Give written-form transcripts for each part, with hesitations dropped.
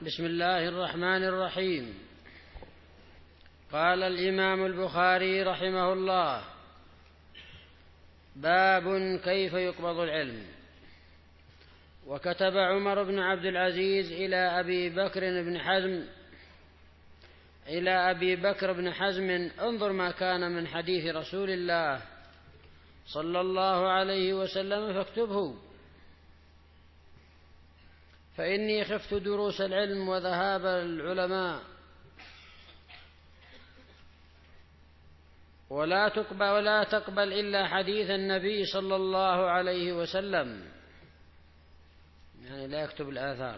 بسم الله الرحمن الرحيم. قال الإمام البخاري رحمه الله: باب كيف يقبض العلم. وكتب عمر بن عبد العزيز إلى أبي بكر بن حزم: انظر ما كان من حديث رسول الله صلى الله عليه وسلم فاكتبه، فإني خفت دروس العلم وذهاب العلماء، ولا تقبل إلا حديث النبي صلى الله عليه وسلم، يعني لا يكتب الآثار.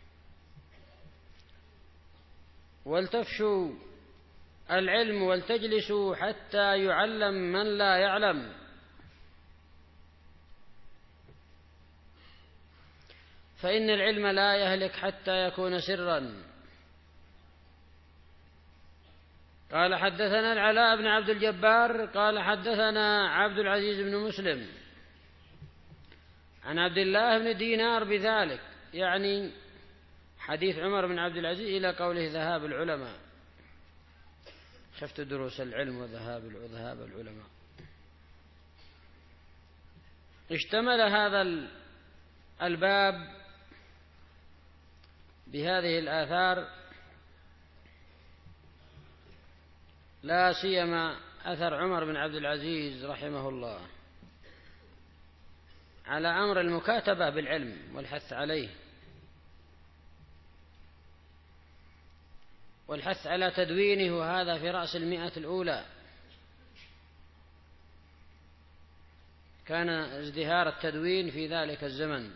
ولتفشوا العلم ولتجلسوا حتى يعلم من لا يعلم، فإن العلم لا يهلك حتى يكون سرا. قال: حدثنا العلاء بن عبد الجبار قال: حدثنا عبد العزيز بن مسلم عن عبد الله بن دينار بذلك، يعني حديث عمر بن عبد العزيز إلى قوله ذهاب العلماء، خفت دروس العلم وذهاب العلماء. اشتمل هذا الباب بهذه الآثار، لا سيما أثر عمر بن عبد العزيز رحمه الله على أمر المكاتبة بالعلم والحث عليه، والحث على تدوينه، وهذا في رأس 100 الأولى. كان ازدهار التدوين في ذلك الزمن،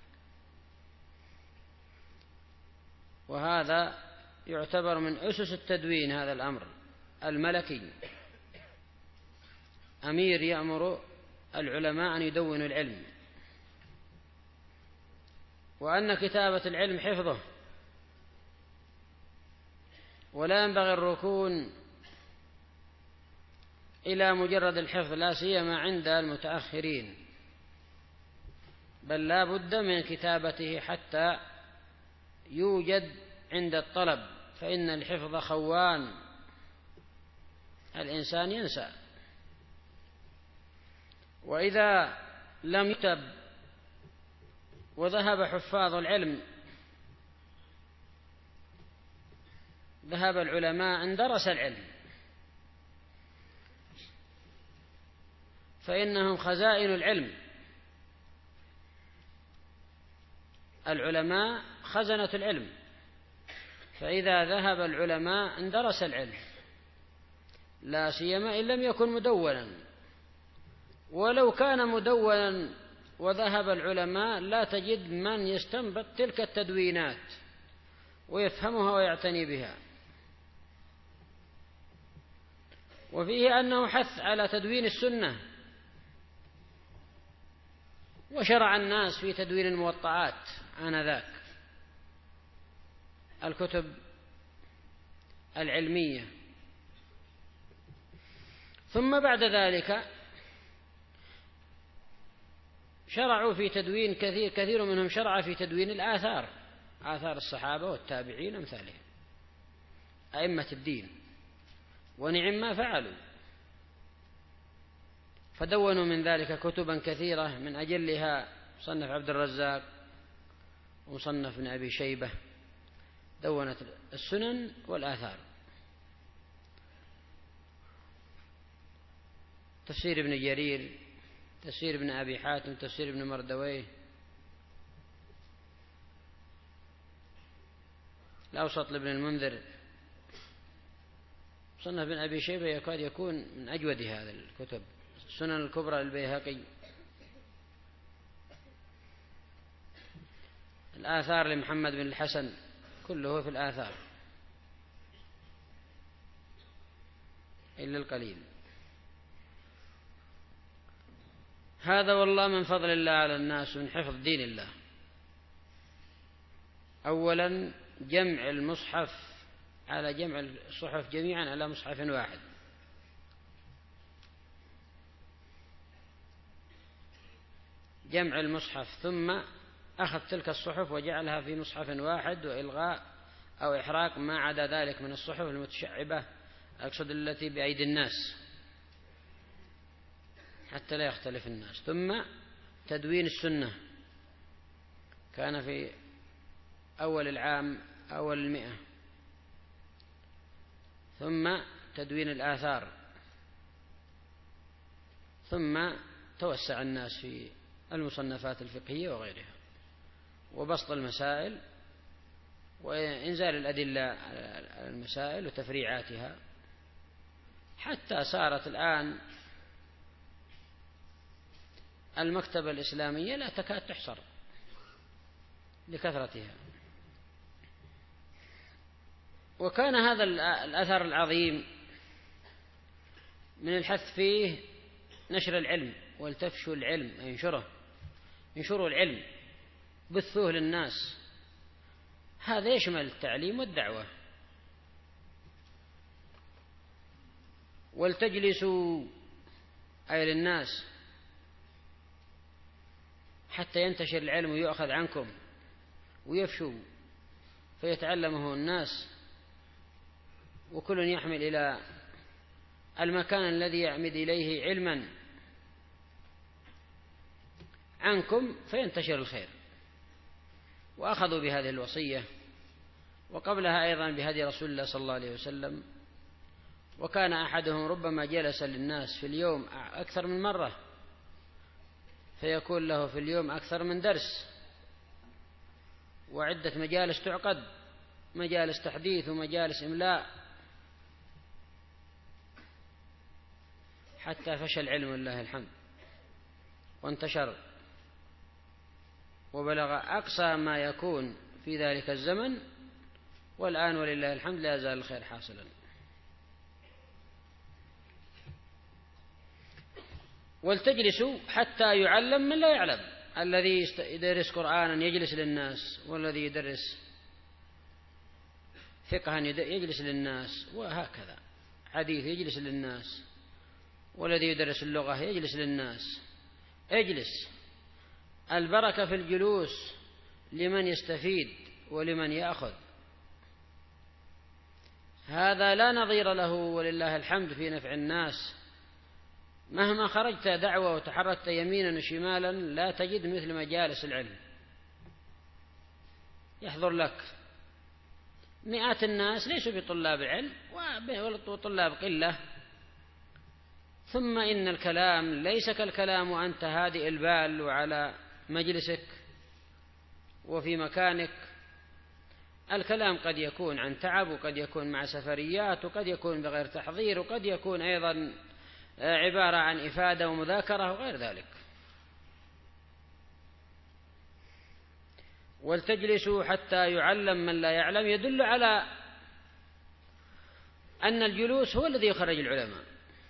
وهذا يعتبر من أسس التدوين، هذا الأمر الملكي، أمير يأمر العلماء أن يدونوا العلم، وأن كتابة العلم حفظه، ولا ينبغي الركون إلى مجرد الحفظ، لا سيما عند المتأخرين، بل لا بد من كتابته حتى يوجد عند الطلب، فإن الحفظ خوان، الإنسان ينسى. وإذا لم يكتب وذهب حفاظ العلم، ذهب العلماء أن درس العلم، فإنهم خزائن العلم، العلماء خزنة العلم، فإذا ذهب العلماء أن درس العلم، لا سيما إن لم يكن مدونا، ولو كان مدونا وذهب العلماء لا تجد من يستنبط تلك التدوينات ويفهمها ويعتني بها. وفيه أنه حث على تدوين السنة، وشرع الناس في تدوين الموطئات آنذاك، الكتب العلمية. ثم بعد ذلك شرعوا في تدوين كثير منهم شرع في تدوين الآثار، آثار الصحابة والتابعين أمثالهم، أئمة الدين، ونعم ما فعلوا، فدونوا من ذلك كتبا كثيرة، من أجلها مصنف عبد الرزاق ومصنف ابن أبي شيبة، دونت السنن والآثار. تفسير ابن جرير، تفسير ابن أبي حاتم، تفسير ابن مردويه، الأوسط لابن المنذر، مصنف ابن أبي شيبة يكاد يكون من أجود هذه الكتب، السنن الكبرى للبيهقي، الآثار لمحمد بن الحسن، كله في الآثار إلا القليل. هذا والله من فضل الله على الناس من حفظ دين الله. أولا جمع المصحف على جمع الصحف جميعا على مصحف واحد، جمع المصحف، ثم أخذ تلك الصحف وجعلها في مصحف واحد، وإلغاء أو إحراق ما عدا ذلك من الصحف المتشعبة، أقصد التي بأيدي الناس، حتى لا يختلف الناس. ثم تدوين السنة، كان في أول العام أول 100. ثم تدوين الآثار، ثم توسع الناس في المصنفات الفقهية وغيرها، وبسط المسائل وإنزال الأدلة على المسائل وتفريعاتها، حتى صارت الآن المكتبة الإسلامية لا تكاد تحصر لكثرتها. وكان هذا الأثر العظيم من الحث فيه نشر العلم، ولتفشوا العلم، ينشروا العلم، بثوه للناس. هذا يشمل التعليم والدعوة. ولتجلسوا أي للناس حتى ينتشر العلم ويؤخذ عنكم ويفشوا فيتعلمه الناس، وكل يحمل إلى المكان الذي يعمد إليه علما عنكم فينتشر الخير. وأخذوا بهذه الوصية، وقبلها أيضا بهدي رسول الله صلى الله عليه وسلم. وكان أحدهم ربما جلس للناس في اليوم أكثر من مرة، فيكون له في اليوم أكثر من درس، وعدة مجالس تعقد، مجالس تحديث ومجالس إملاء، حتى فشى العلم ولله الحمد وانتشر، وبلغ أقصى ما يكون في ذلك الزمن. والآن ولله الحمد لا يزال الخير حاصلا. ولتجلسوا حتى يعلم من لا يعلم، الذي يدرس قرآنا يجلس للناس، والذي يدرس فقها يجلس للناس، وهكذا حديث يجلس للناس، والذي يدرس اللغة يجلس للناس. اجلس، البركة في الجلوس لمن يستفيد ولمن يأخذ. هذا لا نظير له ولله الحمد في نفع الناس. مهما خرجت دعوة وتحركت يمينا وشمالا لا تجد مثل مجالس العلم. يحضر لك مئات الناس ليسوا بطلاب علم وطلاب قلة، ثم إن الكلام ليس كالكلام وأنت هادئ البال وعلى مجلسك وفي مكانك. الكلام قد يكون عن تعب، وقد يكون مع سفريات، وقد يكون بغير تحضير، وقد يكون أيضا عبارة عن إفادة ومذاكرة وغير ذلك. ولتجلسوا حتى يعلم من لا يعلم، يدل على أن الجلوس هو الذي يخرج العلماء،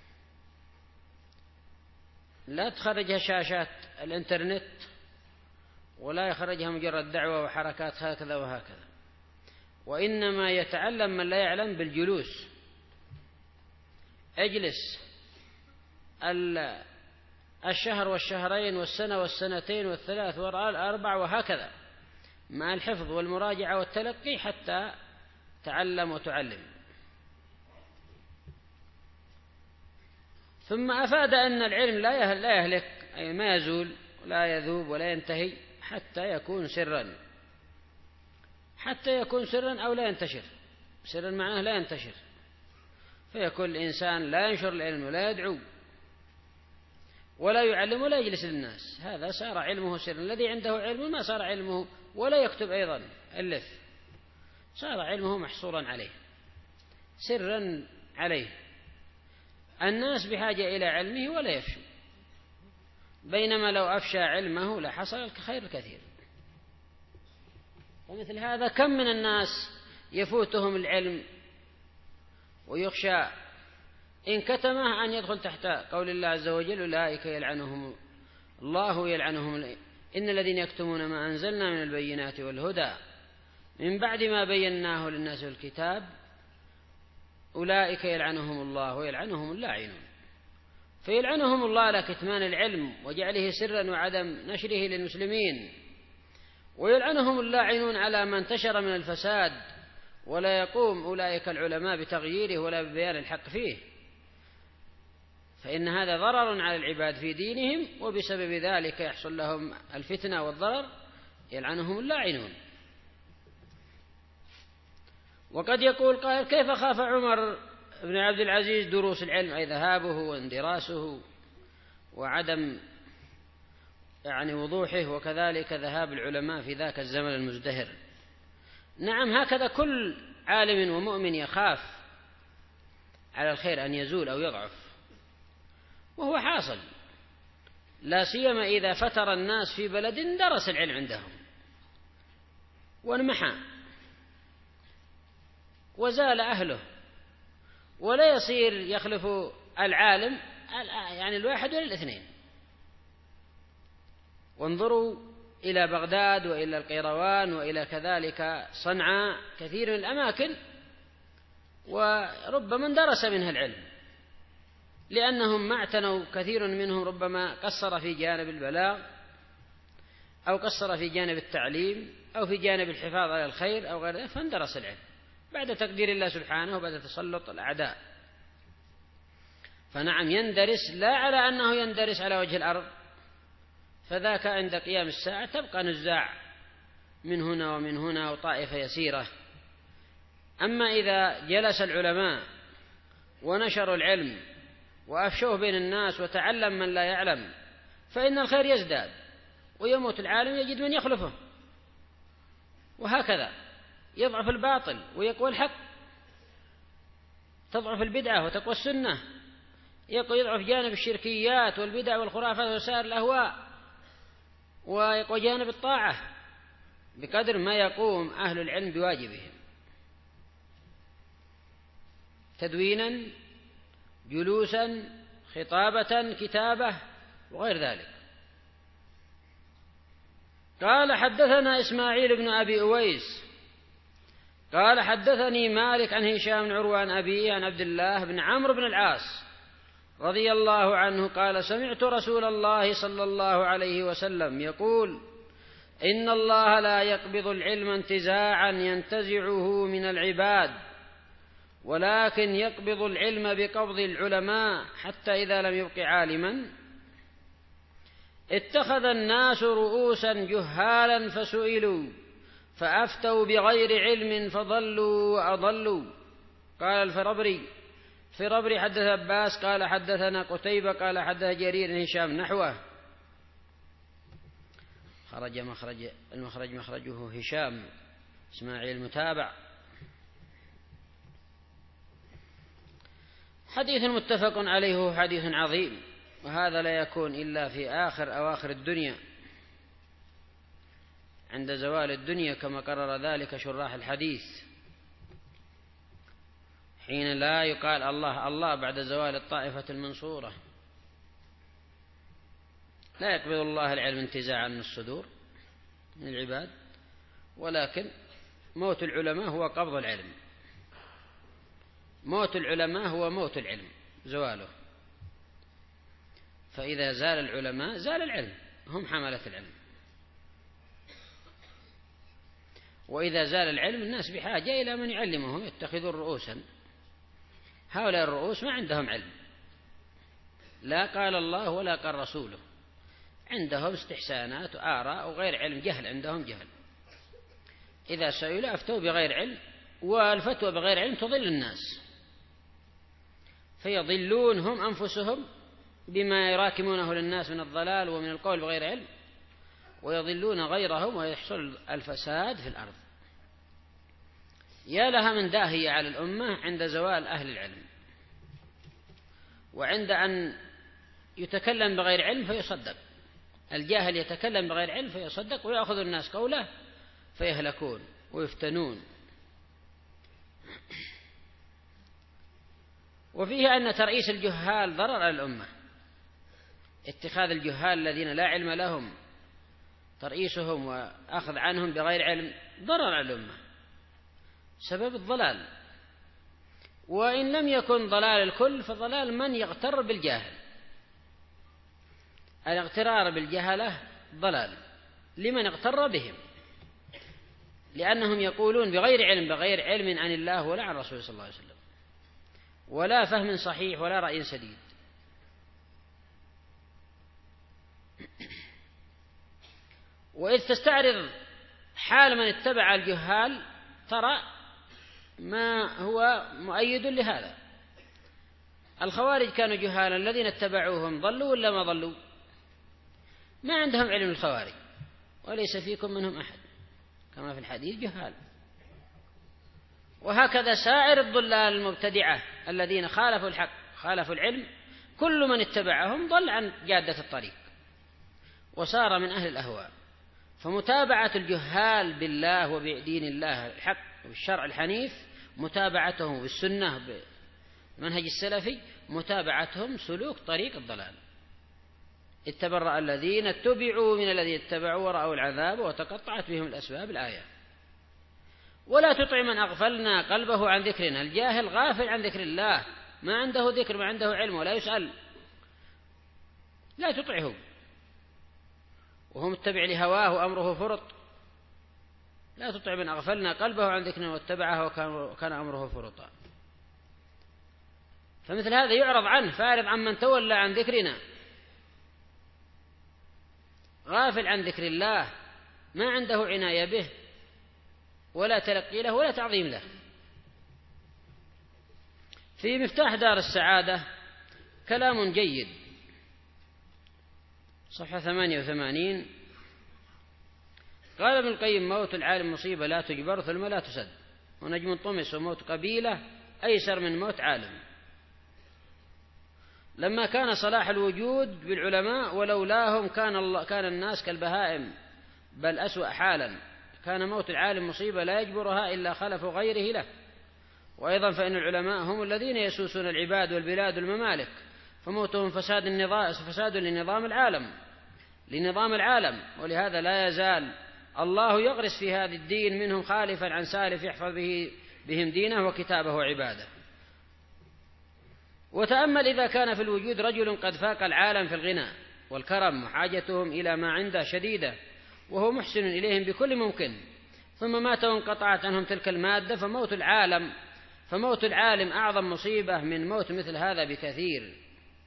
لا تخرجها شاشات الإنترنت، ولا يخرجها مجرد دعوة وحركات هكذا وهكذا، وإنما يتعلم من لا يعلم بالجلوس. اجلس الشهر والشهرين والسنة والسنتين والثلاث والأربع وهكذا، مع الحفظ والمراجعة والتلقي حتى تعلم وتعلم. ثم أفاد أن العلم لا يهلك، أي ما يزول ولا يذوب ولا ينتهي حتى يكون سرا، حتى يكون سرا أو لا ينتشر. سرا معناه لا ينتشر، فيكون الإنسان لا ينشر العلم ولا يدعو ولا يعلم ولا يجلس للناس، هذا صار علمه سرا. الذي عنده علم ما صار علمه ولا يكتب أيضا ألف، صار علمه محصورا عليه سرا عليه. الناس بحاجة إلى علمه ولا يفشو، بينما لو أفشى علمه لحصل الخير الكثير. ومثل هذا كم من الناس يفوتهم العلم ويخشى إن كتمه أن يدخل تحت قول الله عز وجل: أولئك يلعنهم الله يلعنهم إن الذين يكتمون ما أنزلنا من البينات والهدى من بعد ما بيناه للناس في الكتاب أولئك يلعنهم الله ويلعنهم اللاعنون. فيلعنهم الله على كتمان العلم وجعله سرا وعدم نشره للمسلمين، ويلعنهم اللاعنون على ما انتشر من الفساد ولا يقوم أولئك العلماء بتغييره ولا ببيان الحق فيه، فإن هذا ضرر على العباد في دينهم، وبسبب ذلك يحصل لهم الفتنة والضرر، يلعنهم اللاعنون. وقد يقول قائل: كيف خاف عمر بن عبد العزيز دروس العلم، أي ذهابه واندراسه وعدم وضوحه، وكذلك ذهاب العلماء في ذاك الزمن المزدهر. نعم، هكذا كل عالم ومؤمن يخاف على الخير أن يزول أو يضعف، وهو حاصل، لا سيما إذا فتر الناس في بلد درس العلم عندهم وانمحى وزال أهله، ولا يصير يخلف العالم الواحد ولا الاثنين. وانظروا إلى بغداد وإلى القيروان وإلى كذلك صنعاء، كثير من الأماكن وربما درس منها العلم، لأنهم ما اعتنوا، كثير منهم ربما قصر في جانب البلاغ، أو قصر في جانب التعليم، أو في جانب الحفاظ على الخير أو غير ذلك، فاندرس العلم بعد تقدير الله سبحانه وبعد تسلط الأعداء. فنعم يندرس، لا على أنه يندرس على وجه الأرض، فذاك عند قيام الساعة تبقى نزاع من هنا ومن هنا وطائفة يسيرة. أما إذا جلس العلماء ونشروا العلم وأفشوه بين الناس وتعلم من لا يعلم، فإن الخير يزداد، ويموت العالم يجد من يخلفه، وهكذا يضعف الباطل ويقوى الحق، تضعف البدعة وتقوى السنة، يضعف جانب الشركيات والبدع والخرافات وسائر الأهواء، ويقوى جانب الطاعة بقدر ما يقوم أهل العلم بواجبهم، تدوينا، جلوسا، خطابة، كتابة وغير ذلك. قال: حدثنا إسماعيل بن أبي أويس قال: حدثني مالك عن هشام بن عروة عن أبيه عن عبد الله بن عمرو بن العاص رضي الله عنه قال: سمعت رسول الله صلى الله عليه وسلم يقول: إن الله لا يقبض العلم انتزاعا ينتزعه من العباد، ولكن يقبض العلم بقبض العلماء، حتى إذا لم يبق عالما اتخذ الناس رؤوسا جهالا فسئلوا فأفتوا بغير علم فضلوا وأضلوا. قال الفربري حدث عباس قال: حدثنا قتيبة قال: حدث جرير هشام نحوه. مخرجه هشام إسماعيل متابع. حديث متفق عليه، حديث عظيم، وهذا لا يكون إلا في أواخر الدنيا، عند زوال الدنيا، كما قرر ذلك شراح الحديث، حين لا يقال الله الله بعد زوال الطائفة المنصورة. لا يقبض الله العلم انتزاعا من الصدور من العباد، ولكن موت العلماء هو قبض العلم، موت العلماء هو موت العلم، زواله. فإذا زال العلماء زال العلم، هم حملة العلم. وإذا زال العلم الناس بحاجة إلى من يعلمهم، يتخذون رؤوسا. هؤلاء الرؤوس ما عندهم علم، لا قال الله ولا قال رسوله، عندهم استحسانات وآراء وغير علم، جهل، عندهم جهل. إذا سئلوا أفتوا بغير علم، والفتوى بغير علم تضل الناس، فيضلون هم أنفسهم بما يراكمونه للناس من الضلال ومن القول بغير علم، ويضلون غيرهم، ويحصل الفساد في الأرض. يا لها من داهية على الأمة عند زوال أهل العلم، وعند أن يتكلم بغير علم فيصدق. الجاهل يتكلم بغير علم فيصدق، ويأخذ الناس قوله فيهلكون ويفتنون. وفيه أن ترئيس الجهال ضرر على الأمة، اتخاذ الجهال الذين لا علم لهم ترئيسهم وأخذ عنهم بغير علم ضرر على الأمة، سبب الضلال. وإن لم يكن ضلال الكل فضلال من يغتر بالجاهل. الاغترار بالجهلة ضلال لمن اغتر بهم، لأنهم يقولون بغير علم عن الله ولا عن رسوله صلى الله عليه وسلم، ولا فهم صحيح ولا رأي سديد. وإذ تستعرض حال من اتبع الجهال ترى ما هو مؤيد لهذا. الخوارج كانوا جهالا، الذين اتبعوهم ضلوا ولا ما ضلوا؟ ما عندهم علم الخوارج، وليس فيكم منهم أحد كما في الحديث جهال. وهكذا سائر الضلال المبتدعة الذين خالفوا الحق خالفوا العلم، كل من اتبعهم ضل عن جادة الطريق وصار من أهل الأهواء. فمتابعة الجهال بالله وبدين الله الحق والشرع الحنيف، متابعتهم بالسنة بمنهج السلفي، متابعتهم سلوك طريق الضلال. اتبرأ الذين اتبعوا من الذين اتبعوا ورأوا العذاب وتقطعت بهم الأسباب، الآية. ولا تطع من أغفلنا قلبه عن ذكرنا. الجاهل غافل عن ذكر الله، ما عنده ذكر، ما عنده علم، ولا يسأل، لا تطعه، وهو متبع لهواه وأمره فرط. لا تطع من أغفلنا قلبه عن ذكرنا واتبعه وكان أمره فرطا. فمثل هذا يعرض عنه، فارض عن من تولى عن ذكرنا، غافل عن ذكر الله، ما عنده عناية به ولا تلقي له ولا تعظيم له. في مفتاح دار السعادة كلام جيد، صفحة 88، قال ابن القيم: موت العالم مصيبة لا تجبر ثم لا تسد، ونجم طمس وموت قبيلة أيسر من موت عالم. لما كان صلاح الوجود بالعلماء ولولاهم كان الناس كالبهائم بل أسوأ حالا. كان موت العالم مصيبة لا يجبرها إلا خلف غيره له. وأيضا فإن العلماء هم الذين يسوسون العباد والبلاد والممالك، فموتهم فساد لنظام العالم. ولهذا لا يزال الله يغرس في هذا الدين منهم خالفا عن سالف يحفظ بهم دينه وكتابه وعباده. وتأمل إذا كان في الوجود رجل قد فاق العالم في الغنى والكرم وحاجتهم إلى ما عنده شديدة، وهو محسن إليهم بكل ممكن، ثم مات وانقطعت عنهم تلك المادة، فموت العالم أعظم مصيبة من موت مثل هذا بكثير.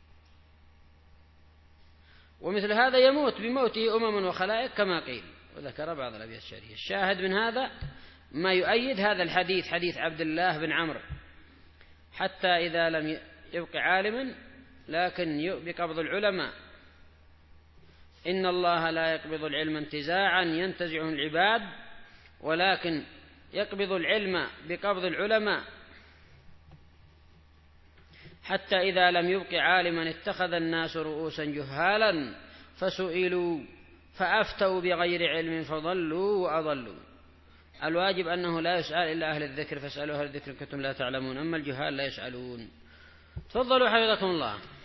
ومثل هذا يموت بموته وخلائق كما قيل. وذكر بعض الأبيات الشعرية. الشاهد من هذا ما يؤيد هذا الحديث، حديث عبد الله بن عمرو: حتى إذا لم يبق عالما لكن بقبض العلماء، إن الله لا يقبض العلم انتزاعا ينتزعه العباد، ولكن يقبض العلم بقبض العلماء. حتى إذا لم يبق عالما اتخذ الناس رؤوسا جهالا فسئلوا فأفتوا بغير علم فضلوا وأضلوا. الواجب أنه لا يسأل إلا أهل الذكر، فاسألوا أهل الذكر كنتم لا تعلمون، أما الجهال لا يسألون. تفضلوا حفظكم الله.